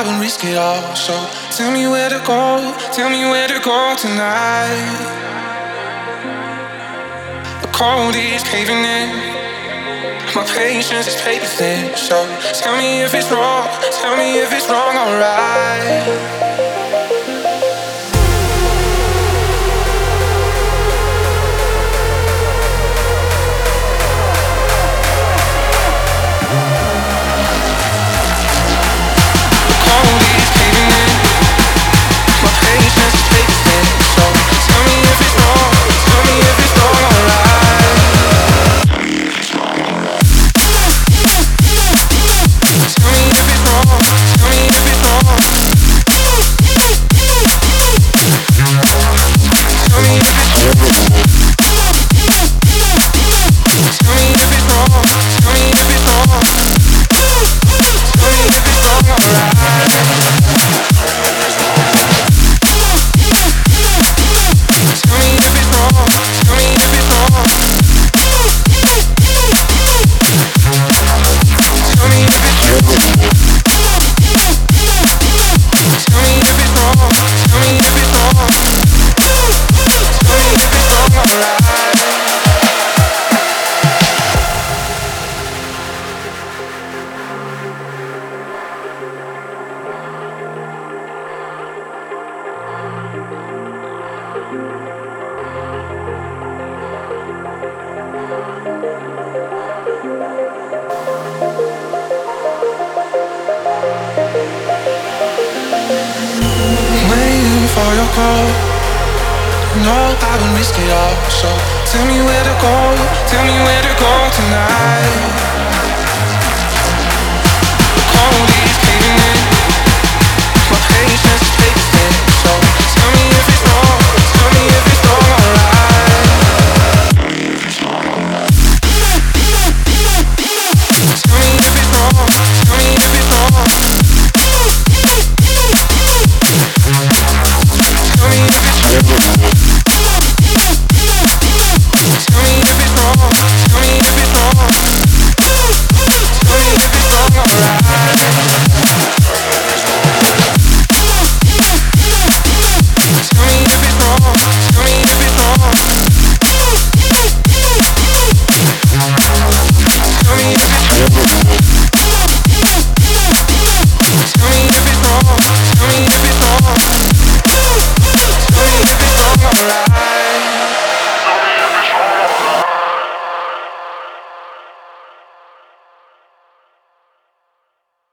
I would risk it all. So tell me where to go tonight. The cold is caving in, my patience is paper thin. So tell me if it's wrong, alright. For your call, no, I would risk it all. So tell me where to go tonight.